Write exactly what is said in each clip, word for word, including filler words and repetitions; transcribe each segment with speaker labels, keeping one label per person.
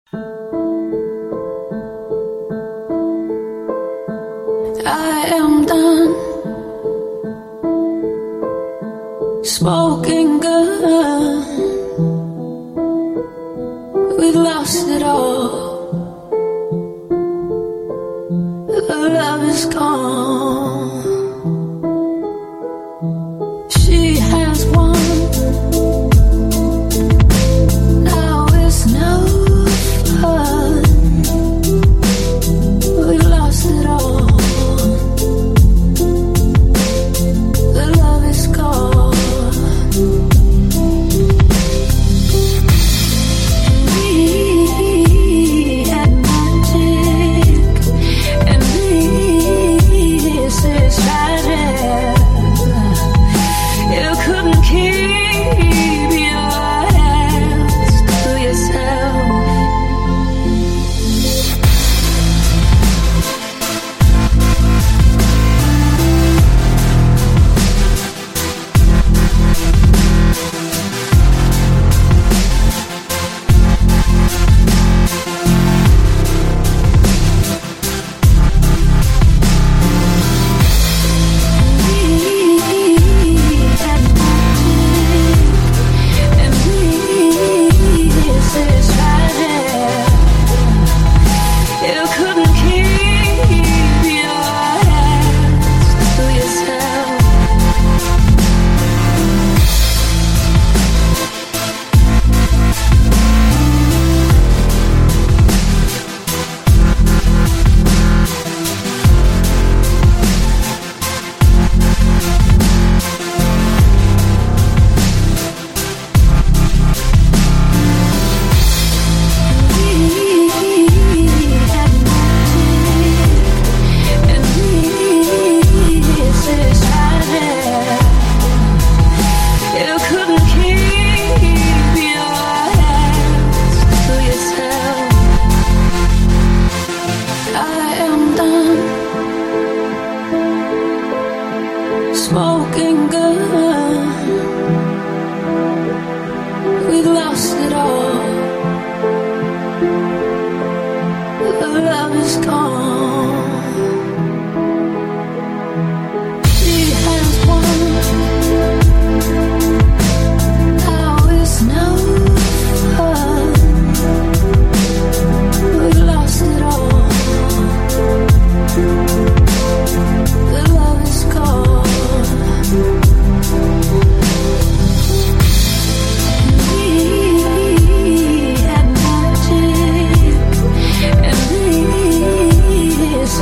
Speaker 1: I am done smoking gun. We lost it all. The love is gone. She has won. Now it's no fun. We lost it all. The love is gone. We had magic, and this is tragic. You couldn't keep your hands to yourself. Smoking gun. We lost it all. The love is gone. She has won. Now it's no fun. We lost it all. The love is gone. We had magic, and this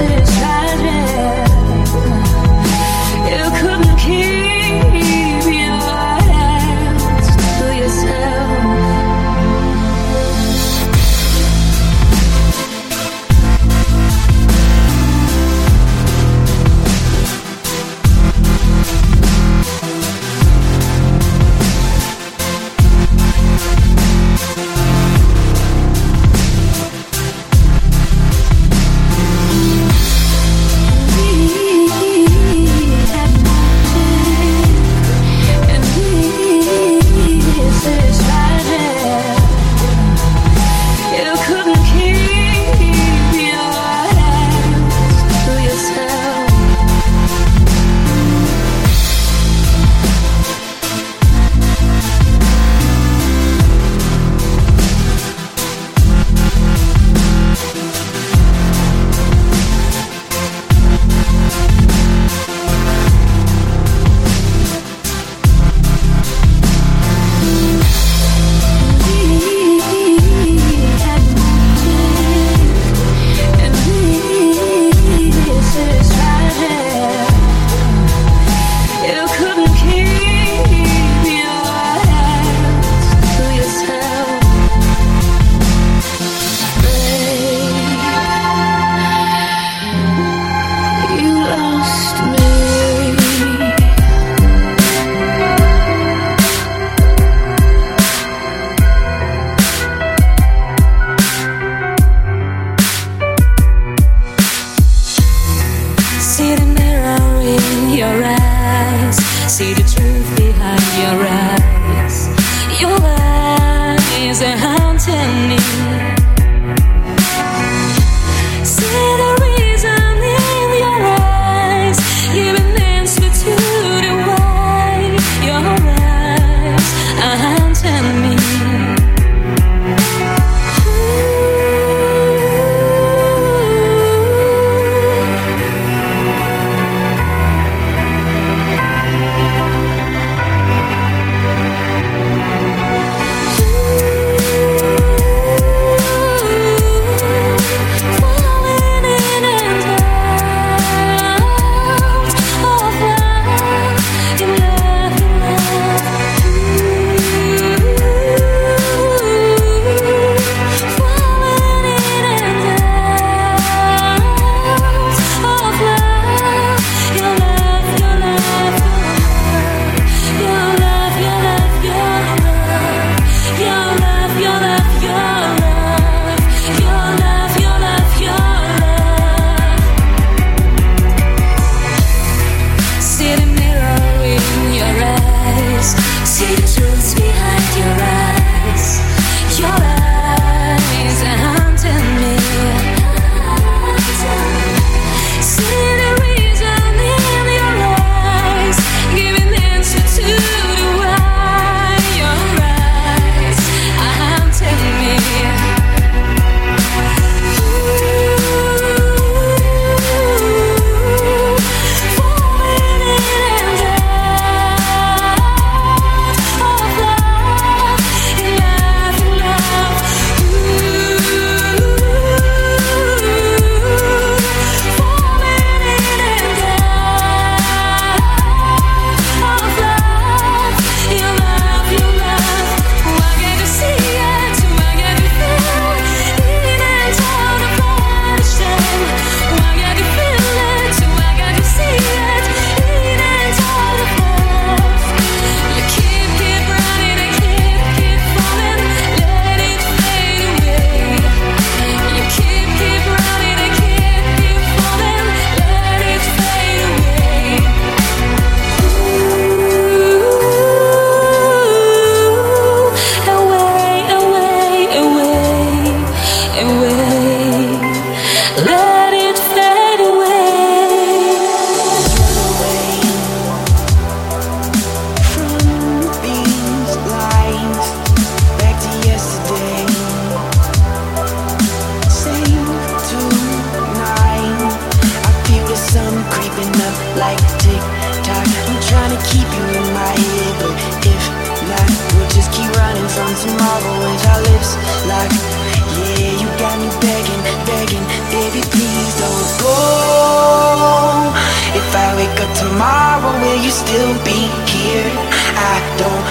Speaker 2: still be here? I don't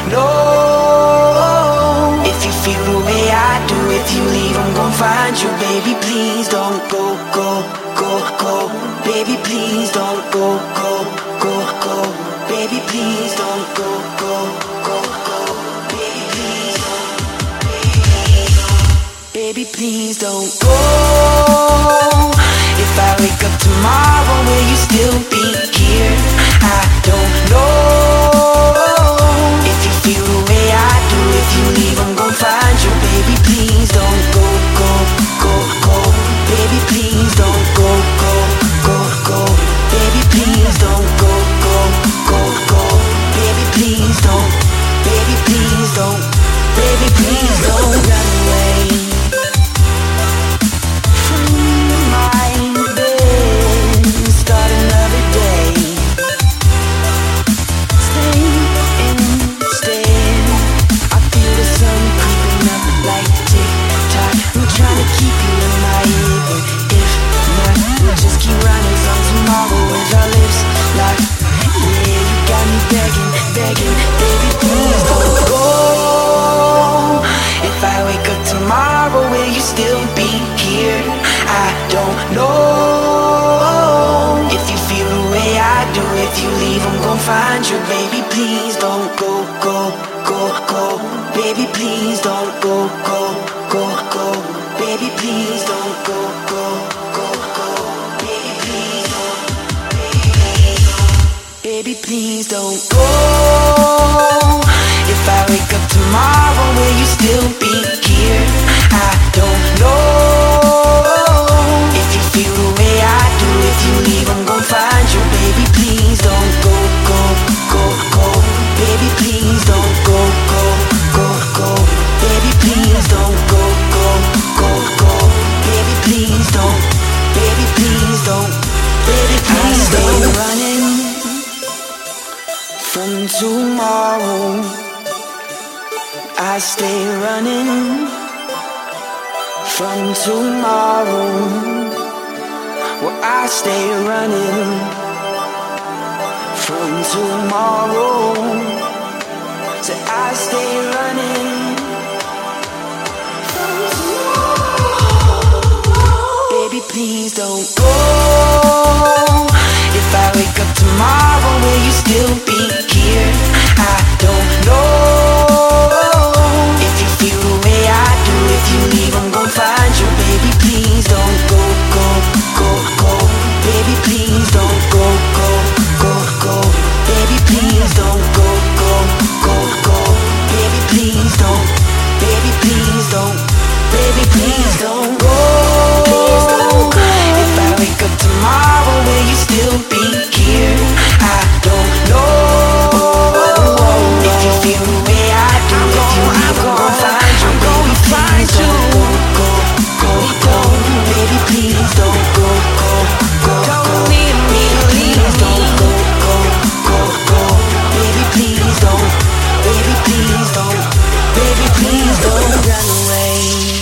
Speaker 2: know if you feel the way I do. If you leave, I'm gon' find you. Baby, please don't go, go, go, go. Baby, please don't go, go, go, go. Baby, please don't go, go, go, go. Baby, please don't. Baby, please don't go. If I wake up tomorrow, will you still be here? I don't know if you feel the way I do. If you leave, I'm gon' find you. Baby, please don't go, go, go, go. Baby, please don't go, go, go, go. Baby, please don't go, go, go, go. Baby, please don't. Baby, please don't. Baby, please don't run away from my bed. Start another day. Stay instead. I feel the sun creeping up like tick-tock. I'm trying to keep you in my ear, but if not, we'll just keep running from tomorrow with our lips locked. Yeah, you got me begging, begging, baby, please don't go. If I wake up tomorrow, will you still be here? I don't know if you feel the way I do. If you leave, I'm gon' find you. Baby, please don't go, go, go, go. Baby, please don't go, go, go, go. Baby, please don't go, go, go, go. Baby, please don't. Baby, please don't go. If I wake up tomorrow, will you still be here? I don't know if you feel the way I do. If you leave, I'm gon' find you. Baby, please don't go, go, go, go. Baby, please don't go, go, go, go. Baby, please don't go, go, go, go. Baby, please don't. Baby, please don't. Baby, please don't. I stay running from tomorrow. I stay running from tomorrow. Well, I stay running from tomorrow. So I stay running from tomorrow. Baby, please don't go. If I wake up tomorrow, will you still be here? I don't know if you feel the way I do. If you leave, I'm gon' find you. Baby, please don't go, go, go, go. Baby, please don't go, go, go, go. Baby, please don't go, go, go, go. Baby, please don't. Baby, please don't. Baby, please don't go. Please don't go. If I wake up tomorrow, will you still be here? I don't know if you feel the way I do. If you leave, I'm gon' find you. Baby, please don't go, go, go, go. Baby, please don't go, go, go, go. Baby, please don't go, go, go, go. Baby, please don't. Baby, please don't. Baby, please don't run away.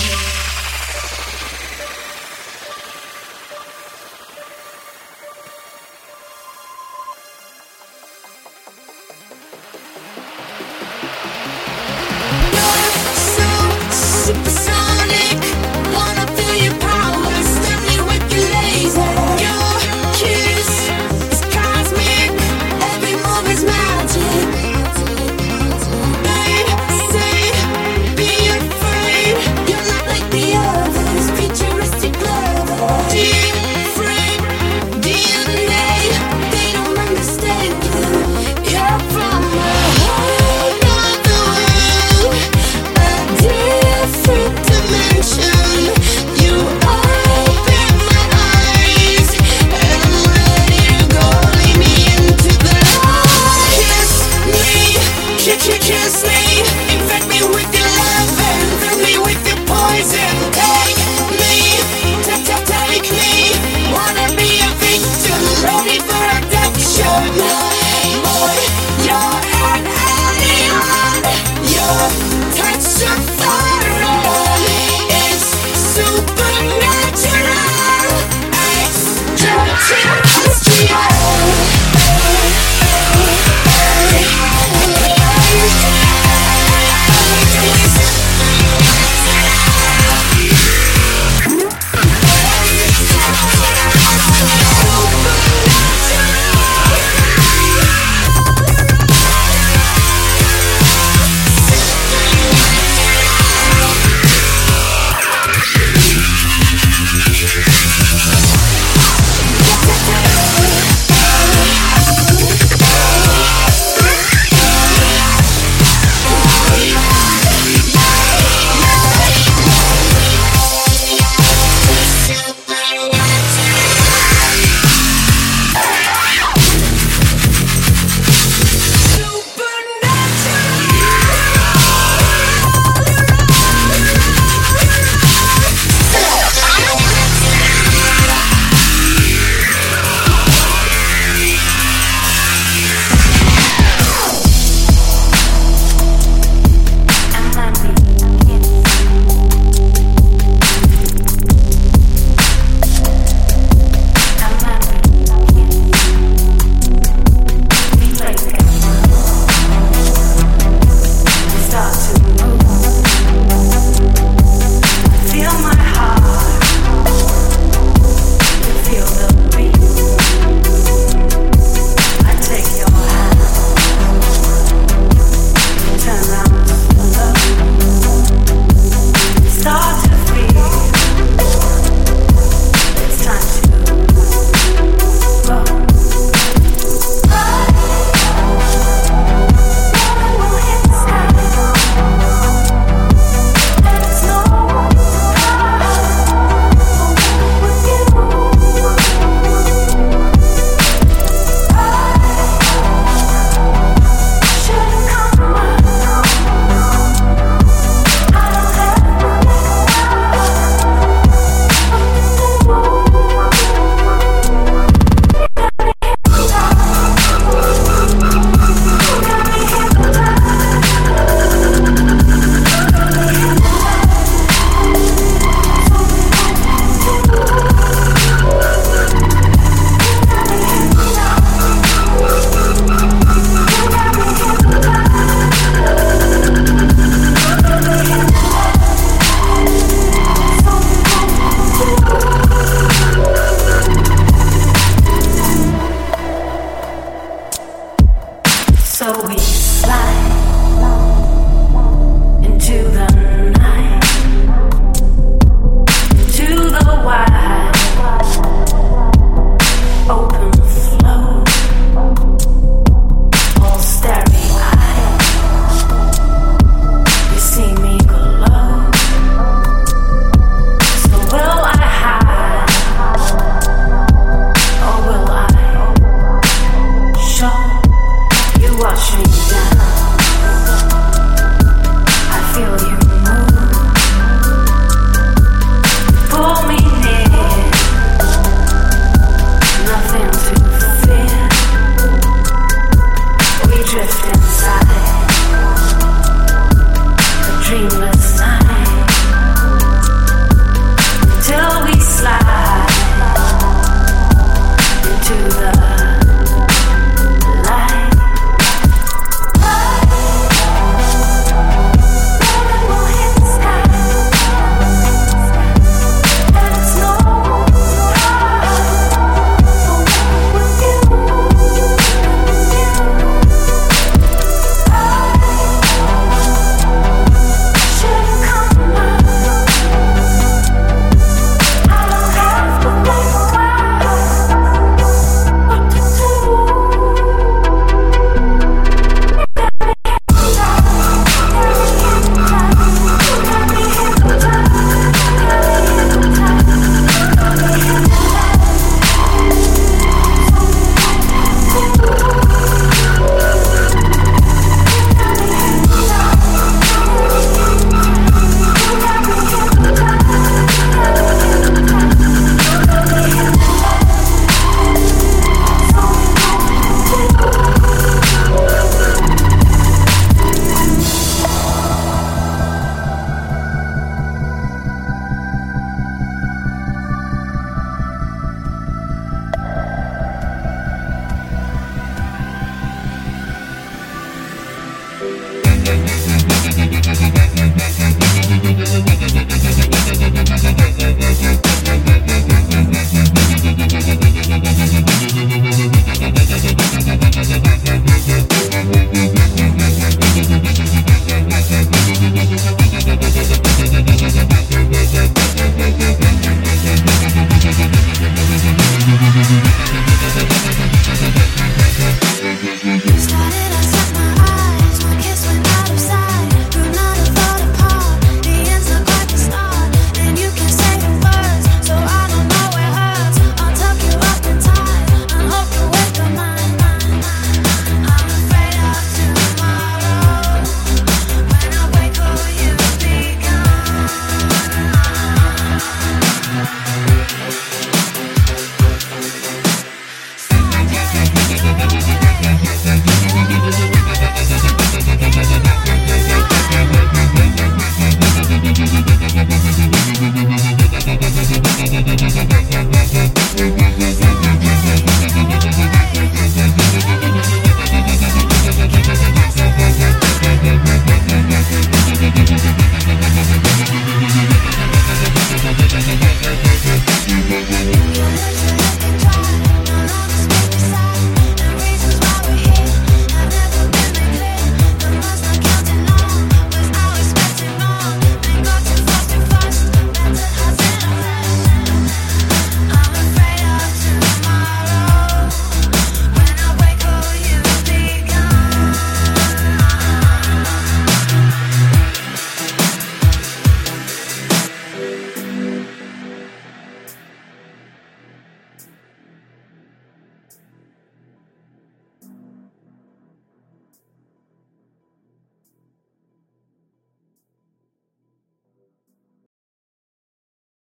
Speaker 1: Supersonic, wanna feel your power, stim me with your laser. Your kiss is cosmic, every move is magic. They say, be afraid, you're not like the others.